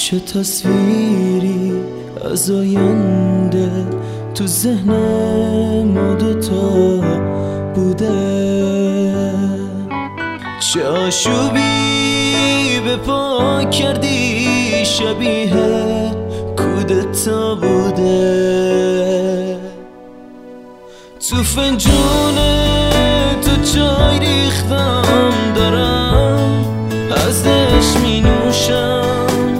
چه تصویری از آینده تو ذهن ما دوتا بوده، چه آشوبی به پا کردی شبیه کودتا بوده. تو فنجون تو چای ریختم، دارم ازش می نوشم.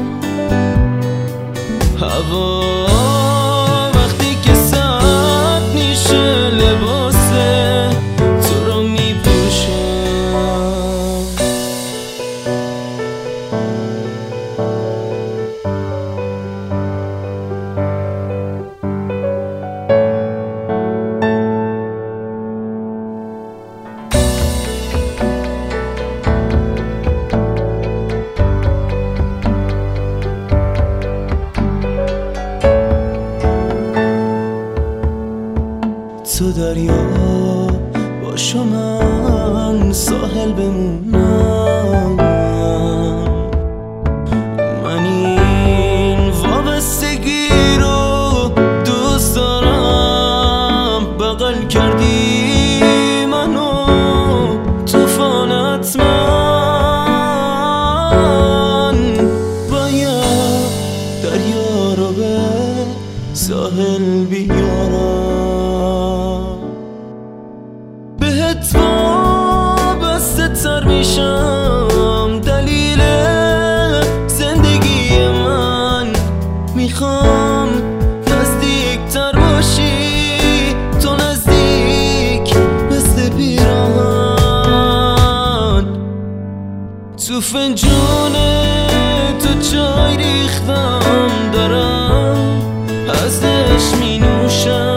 هوا وقتی که سرد میشه لباس تو رو می پوشم. تو دریا باشو من ساحل بمونم، من این وابستگی رو دوست دارم. بغل کردی منو توفانت، من باید دریا رو به ساحل بیارم. بهت وابسته تر میشم، دلیل زندگی من. میخوام نزدیک تر باشی، تو نزدیک مثل پیراهن. تو فنجون تو چای ریختم، دارم ازش می نوشم.